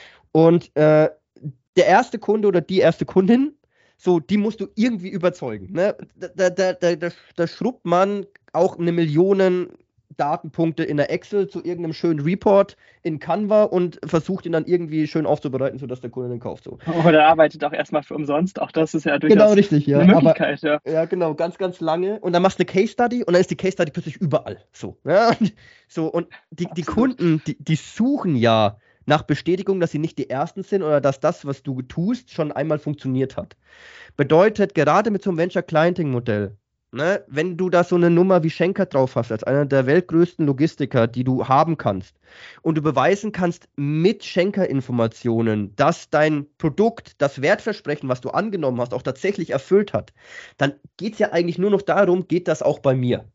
Und äh, der erste Kunde oder die erste Kundin, so, die musst du irgendwie überzeugen. Ne? Da, da, da, da, da schrubbt man auch eine Million Datenpunkte in der Excel zu irgendeinem schönen Report in Canva und versucht ihn dann irgendwie schön aufzubereiten, sodass der Kunde den kauft. So. Oder arbeitet auch erstmal für umsonst. Auch das ist ja durchaus genau, richtig, ja. eine Möglichkeit. Aber, ja. ja, genau, ganz, ganz lange. Und dann machst du eine Case Study und dann ist die Case Study plötzlich überall. So, ja? so und die, die Kunden, die, die suchen ja nach Bestätigung, dass sie nicht die Ersten sind oder dass das, was du tust, schon einmal funktioniert hat. Bedeutet, gerade mit so einem Venture-Clienting-Modell, ne, wenn du da so eine Nummer wie Schenker drauf hast, als einer der weltgrößten Logistiker, die du haben kannst, und du beweisen kannst mit Schenker-Informationen, dass dein Produkt das Wertversprechen, was du angenommen hast, auch tatsächlich erfüllt hat, dann geht es ja eigentlich nur noch darum, geht das auch bei mir?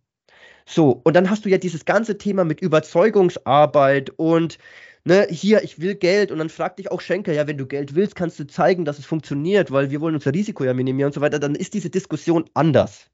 So, und dann hast du ja dieses ganze Thema mit Überzeugungsarbeit und Ne, hier, ich will Geld und dann fragt dich auch Schenker, ja, wenn du Geld willst, kannst du zeigen, dass es funktioniert, weil wir wollen unser Risiko ja minimieren und so weiter, dann ist diese Diskussion anders.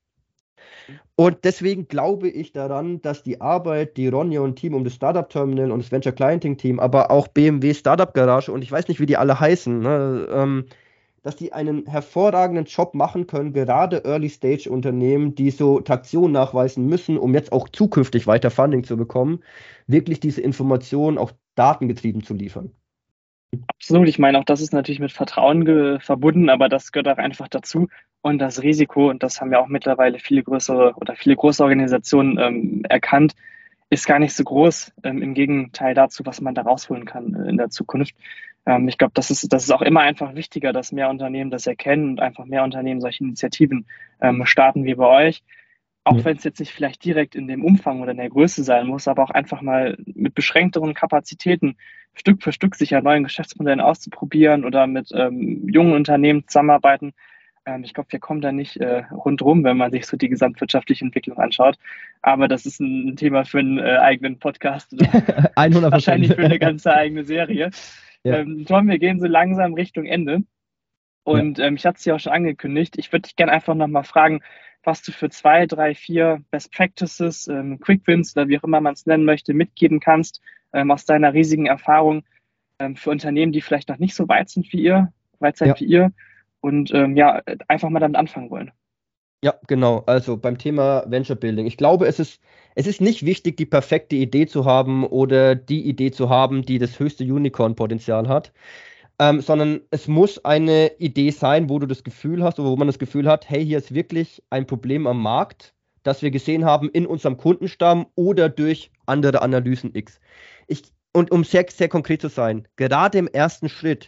Und deswegen glaube ich daran, dass die Arbeit, die Ronja und Team um das Startup Terminal und das Venture Clienting Team, aber auch B M W Startup Garage und ich weiß nicht, wie die alle heißen, ne, ähm, dass die einen hervorragenden Job machen können, gerade Early-Stage-Unternehmen, die so Traktion nachweisen müssen, um jetzt auch zukünftig weiter Funding zu bekommen, wirklich diese Informationen auch datengetrieben zu liefern. Absolut, ich meine, auch das ist natürlich mit Vertrauen verbunden, aber das gehört auch einfach dazu. Und das Risiko, und das haben ja auch mittlerweile viele größere oder viele große Organisationen ähm, erkannt, ist gar nicht so groß, ähm, im Gegenteil dazu, was man da rausholen kann äh, in der Zukunft. Ähm, ich glaube, das ist, das ist auch immer einfach wichtiger, dass mehr Unternehmen das erkennen und einfach mehr Unternehmen solche Initiativen ähm, starten wie bei euch. Auch wenn es jetzt nicht vielleicht direkt in dem Umfang oder in der Größe sein muss, aber auch einfach mal mit beschränkteren Kapazitäten Stück für Stück sich an neuen Geschäftsmodellen auszuprobieren oder mit ähm, jungen Unternehmen zusammenarbeiten. Ähm, ich glaube, wir kommen da nicht äh, rundherum, wenn man sich so die gesamtwirtschaftliche Entwicklung anschaut. Aber das ist ein Thema für einen äh, eigenen Podcast oder hundert Prozent. Wahrscheinlich für eine ganze eigene Serie. Ja. Ähm, Tom, wir gehen so langsam Richtung Ende. Und ja. ähm, ich hatte es ja auch schon angekündigt. Ich würde dich gerne einfach nochmal fragen, was du für zwei, drei, vier Best Practices, ähm, Quick Wins oder wie auch immer man es nennen möchte, mitgeben kannst ähm, aus deiner riesigen Erfahrung ähm, für Unternehmen, die vielleicht noch nicht so weit sind wie ihr, weit sind ja. wie ihr und ähm, ja, einfach mal damit anfangen wollen. Ja, genau. Also beim Thema Venture Building. Ich glaube, es ist, es ist nicht wichtig, die perfekte Idee zu haben oder die Idee zu haben, die das höchste Unicorn-Potenzial hat. Ähm, sondern es muss eine Idee sein, wo du das Gefühl hast oder wo man das Gefühl hat, hey, hier ist wirklich ein Problem am Markt, das wir gesehen haben in unserem Kundenstamm oder durch andere Analysen X. Ich, und um sehr, sehr konkret zu sein, gerade im ersten Schritt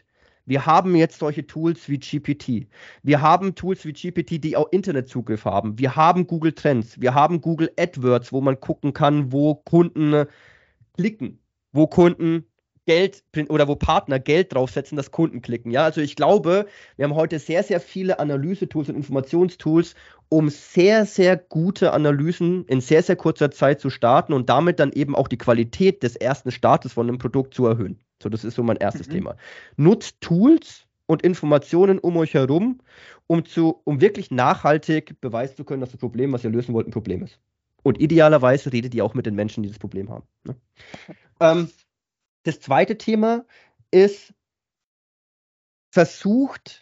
Wir haben jetzt solche Tools wie G P T. Wir haben Tools wie G P T, die auch Internetzugriff haben. Wir haben Google Trends. Wir haben Google AdWords, wo man gucken kann, wo Kunden äh, klicken, wo Kunden Geld oder wo Partner Geld draufsetzen, dass Kunden klicken. Ja, also ich glaube, wir haben heute sehr, sehr viele Analyse-Tools und Informationstools, um sehr, sehr gute Analysen in sehr, sehr kurzer Zeit zu starten und damit dann eben auch die Qualität des ersten Startes von einem Produkt zu erhöhen. So, das ist so mein erstes mhm. Thema. Nutzt Tools und Informationen um euch herum, um, zu, um wirklich nachhaltig beweisen zu können, dass das Problem, was ihr lösen wollt, ein Problem ist. Und idealerweise redet ihr auch mit den Menschen, die das Problem haben. Ne? Ähm, das zweite Thema ist, versucht,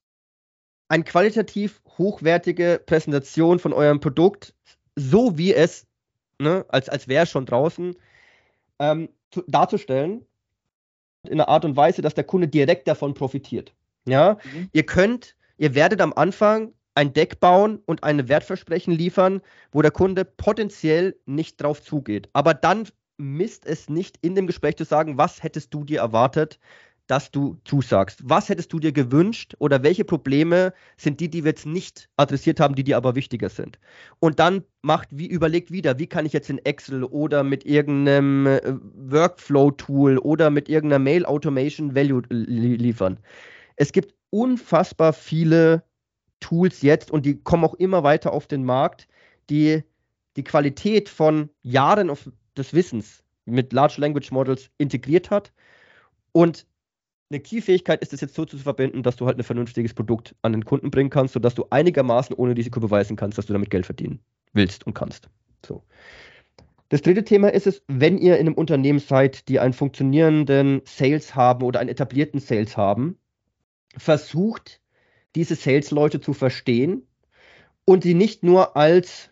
eine qualitativ hochwertige Präsentation von eurem Produkt, so wie es, ne, als, als wäre es schon draußen, ähm, zu, darzustellen, in einer Art und Weise, dass der Kunde direkt davon profitiert. Ja? Mhm. Ihr könnt, ihr werdet am Anfang ein Deck bauen und eine Wertversprechen liefern, wo der Kunde potenziell nicht drauf zugeht. Aber dann misst es nicht in dem Gespräch zu sagen, was hättest du dir erwartet, dass du zusagst. Was hättest du dir gewünscht oder welche Probleme sind die, die wir jetzt nicht adressiert haben, die dir aber wichtiger sind. Und dann macht, wie überlegt wieder, wie kann ich jetzt in Excel oder mit irgendeinem äh, Workflow-Tool oder mit irgendeiner Mail-Automation Value li- liefern. Es gibt unfassbar viele Tools jetzt und die kommen auch immer weiter auf den Markt, die die Qualität von Jahren des Wissens mit Large Language Models integriert hat. Und eine Key-Fähigkeit ist es jetzt so zu verbinden, dass du halt ein vernünftiges Produkt an den Kunden bringen kannst, sodass du einigermaßen ohne Risiko beweisen kannst, dass du damit Geld verdienen willst und kannst. So. Das dritte Thema ist es, wenn ihr in einem Unternehmen seid, die einen funktionierenden Sales haben oder einen etablierten Sales haben, versucht, diese Sales-Leute zu verstehen und sie nicht nur als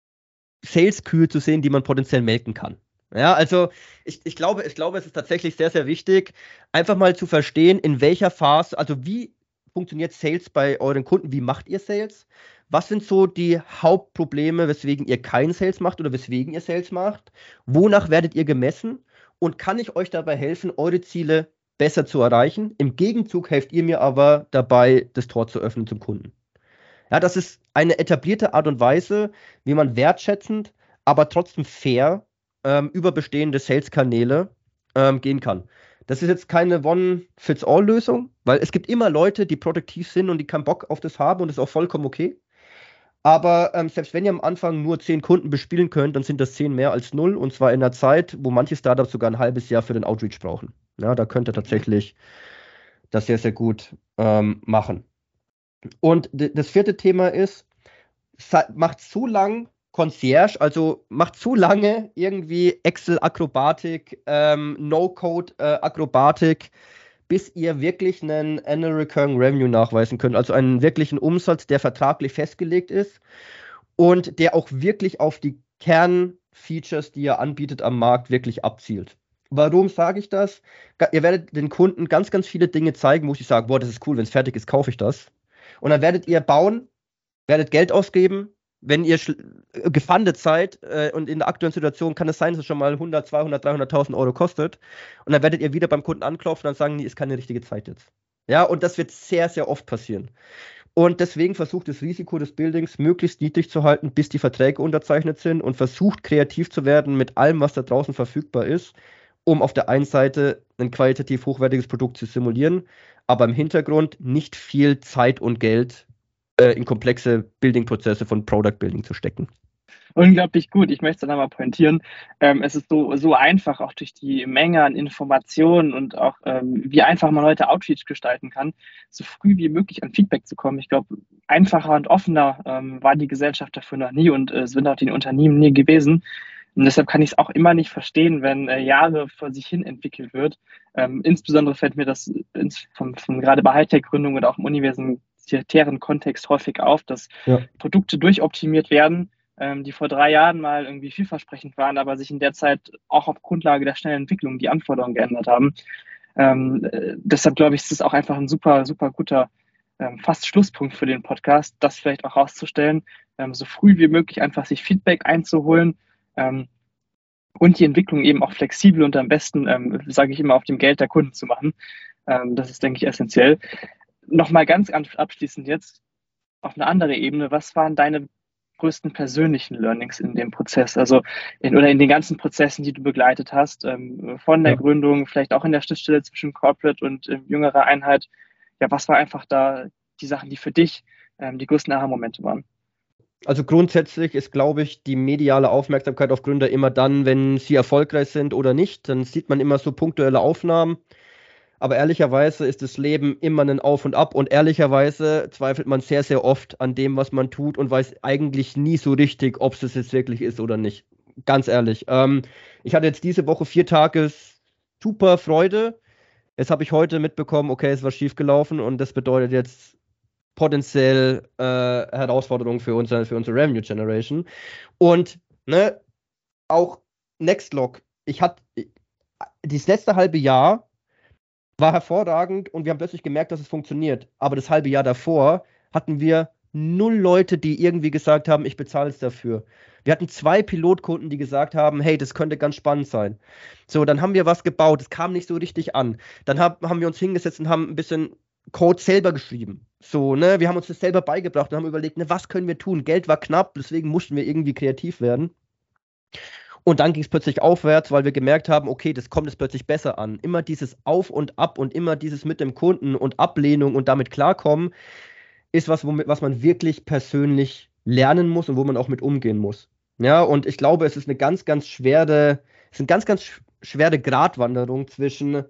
Sales-Kühe zu sehen, die man potenziell melken kann. Ja, also ich, ich, glaube, ich glaube, es ist tatsächlich sehr, sehr wichtig, einfach mal zu verstehen, in welcher Phase, also wie funktioniert Sales bei euren Kunden, wie macht ihr Sales? Was sind so die Hauptprobleme, weswegen ihr keinen Sales macht oder weswegen ihr Sales macht? Wonach werdet ihr gemessen? Und kann ich euch dabei helfen, eure Ziele besser zu erreichen? Im Gegenzug helft ihr mir aber dabei, das Tor zu öffnen zum Kunden. Ja, das ist eine etablierte Art und Weise, wie man wertschätzend, aber trotzdem fair ähm, über bestehende Sales-Kanäle ähm, gehen kann. Das ist jetzt keine One-Fits-All-Lösung, weil es gibt immer Leute, die produktiv sind und die keinen Bock auf das haben und das ist auch vollkommen okay. Aber ähm, selbst wenn ihr am Anfang nur zehn Kunden bespielen könnt, dann sind das zehn mehr als null und zwar in einer Zeit, wo manche Startups sogar ein halbes Jahr für den Outreach brauchen. Ja, da könnt ihr tatsächlich das sehr, sehr gut ähm, machen. Und d- das vierte Thema ist, macht zu lang Concierge, also macht zu lange irgendwie Excel-Akrobatik, ähm, No-Code-Akrobatik, bis ihr wirklich einen Annual Recurring Revenue nachweisen könnt, also einen wirklichen Umsatz, der vertraglich festgelegt ist und der auch wirklich auf die Kernfeatures, die ihr anbietet am Markt, wirklich abzielt. Warum sage ich das? Ihr werdet den Kunden ganz, ganz viele Dinge zeigen, wo sie sagen, boah, das ist cool, wenn es fertig ist, kaufe ich das. Und dann werdet ihr bauen, werdet Geld ausgeben. Wenn ihr gefundet seid äh, und in der aktuellen Situation kann es sein, dass es schon mal hundert, zweihundert, dreihunderttausend Euro kostet und dann werdet ihr wieder beim Kunden anklopfen und dann sagen, nee, ist keine richtige Zeit jetzt. Ja, und das wird sehr, sehr oft passieren. Und deswegen versucht das Risiko des Buildings möglichst niedrig zu halten, bis die Verträge unterzeichnet sind und versucht kreativ zu werden mit allem, was da draußen verfügbar ist, um auf der einen Seite ein qualitativ hochwertiges Produkt zu simulieren, aber im Hintergrund nicht viel Zeit und Geld in komplexe Building-Prozesse von Product Building zu stecken. Unglaublich gut. Ich möchte es dann einmal pointieren. Ähm, es ist so, so einfach, auch durch die Menge an Informationen und auch ähm, wie einfach man heute Outreach gestalten kann, so früh wie möglich an Feedback zu kommen. Ich glaube, einfacher und offener ähm, war die Gesellschaft dafür noch nie und äh, es sind auch die Unternehmen nie gewesen. Und deshalb kann ich es auch immer nicht verstehen, wenn äh, Jahre vor sich hin entwickelt wird. Ähm, insbesondere fällt mir das ins, von, von gerade bei Hightech-Gründungen oder auch im universitären Kontext häufig auf, dass ja. Produkte durchoptimiert werden, ähm, die vor drei Jahren mal irgendwie vielversprechend waren, aber sich in der Zeit auch auf Grundlage der schnellen Entwicklung die Anforderungen geändert haben. Ähm, äh, deshalb glaube ich, ist es auch einfach ein super, super guter ähm, fast Schlusspunkt für den Podcast, das vielleicht auch rauszustellen, ähm, so früh wie möglich einfach sich Feedback einzuholen, ähm, und die Entwicklung eben auch flexibel und am besten, ähm, sage ich immer, auf dem Geld der Kunden zu machen. Ähm, das ist, denke ich, essentiell. Nochmal ganz abschließend jetzt auf eine andere Ebene. Was waren deine größten persönlichen Learnings in dem Prozess? Also in, oder in den ganzen Prozessen, die du begleitet hast, ähm, von der Ja. Gründung, vielleicht auch in der Schnittstelle zwischen Corporate und äh, jüngerer Einheit. Ja, was war einfach da die Sachen, die für dich ähm, die größten Aha-Momente waren? Also grundsätzlich ist, glaube ich, die mediale Aufmerksamkeit auf Gründer immer dann, wenn sie erfolgreich sind oder nicht. Dann sieht man immer so punktuelle Aufnahmen. Aber ehrlicherweise ist das Leben immer ein Auf und Ab und ehrlicherweise zweifelt man sehr, sehr oft an dem, was man tut und weiß eigentlich nie so richtig, ob es es jetzt wirklich ist oder nicht. Ganz ehrlich. Ähm, ich hatte jetzt diese Woche vier Tage super Freude. Jetzt habe ich heute mitbekommen, okay, es war schief gelaufen und das bedeutet jetzt potenziell äh, Herausforderungen für, unser, für unsere Revenue Generation. Und ne, auch Nextlog, ich hatte das letzte halbe Jahr war hervorragend und wir haben plötzlich gemerkt, dass es funktioniert. Aber das halbe Jahr davor hatten wir null Leute, die irgendwie gesagt haben, ich bezahle es dafür. Wir hatten zwei Pilotkunden, die gesagt haben, hey, das könnte ganz spannend sein. So, dann haben wir was gebaut, es kam nicht so richtig an. Dann hab, haben wir uns hingesetzt und haben ein bisschen Code selber geschrieben. So, ne, wir haben uns das selber beigebracht und haben überlegt, ne, was können wir tun? Geld war knapp, deswegen mussten wir irgendwie kreativ werden. Und dann ging es plötzlich aufwärts, weil wir gemerkt haben, okay, das kommt jetzt plötzlich besser an. Immer dieses Auf und Ab und immer dieses mit dem Kunden und Ablehnung und damit klarkommen, ist was, womit, was man wirklich persönlich lernen muss und wo man auch mit umgehen muss. Ja, und ich glaube, es ist eine ganz, ganz schwere, es ist eine ganz, ganz schwere Gratwanderung zwischen,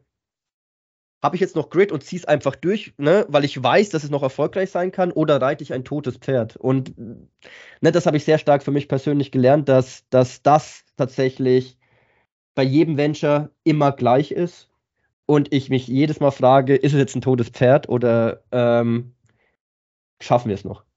habe ich jetzt noch Grit und ziehe es einfach durch, ne, weil ich weiß, dass es noch erfolgreich sein kann, oder reite ich ein totes Pferd? Und ne, das habe ich sehr stark für mich persönlich gelernt, dass, dass das tatsächlich bei jedem Venture immer gleich ist und ich mich jedes Mal frage, ist es jetzt ein totes Pferd oder ähm, schaffen wir es noch?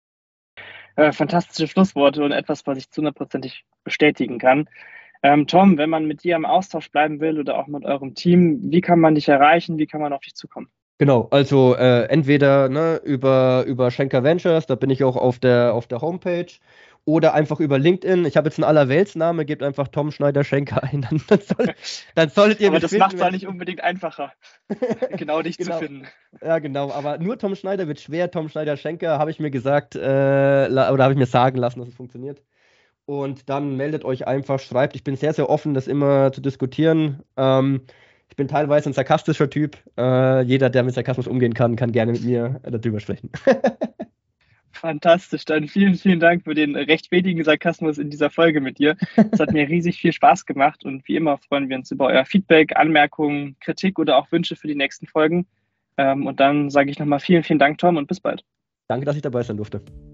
Äh, fantastische Schlussworte und etwas, was ich zu hundertprozentig bestätigen kann. Ähm, Tom, wenn man mit dir im Austausch bleiben will oder auch mit eurem Team, wie kann man dich erreichen? Wie kann man auf dich zukommen? Genau, also äh, entweder ne, über, über Schenker Ventures, da bin ich auch auf der, auf der Homepage, oder einfach über LinkedIn. Ich habe jetzt einen Allerweltsname, gebt einfach Tom Schneider Schenker ein, dann, dann, soll, dann solltet ihr Aber mich das finden. macht es auch nicht unbedingt einfacher, genau dich Genau. zu finden. Ja, genau, aber nur Tom Schneider wird schwer. Tom Schneider Schenker habe ich mir gesagt, äh, la- oder habe ich mir sagen lassen, dass es funktioniert. Und dann meldet euch einfach, schreibt. Ich bin sehr, sehr offen, das immer zu diskutieren. Ähm, ich bin teilweise ein sarkastischer Typ. Äh, jeder, der mit Sarkasmus umgehen kann, kann gerne mit mir äh, darüber sprechen. Fantastisch. Dann vielen, vielen Dank für den recht wenigen Sarkasmus in dieser Folge mit dir. Es hat mir riesig viel Spaß gemacht und wie immer freuen wir uns über euer Feedback, Anmerkungen, Kritik oder auch Wünsche für die nächsten Folgen. Ähm, und dann sage ich nochmal vielen, vielen Dank, Tom, und bis bald. Danke, dass ich dabei sein durfte.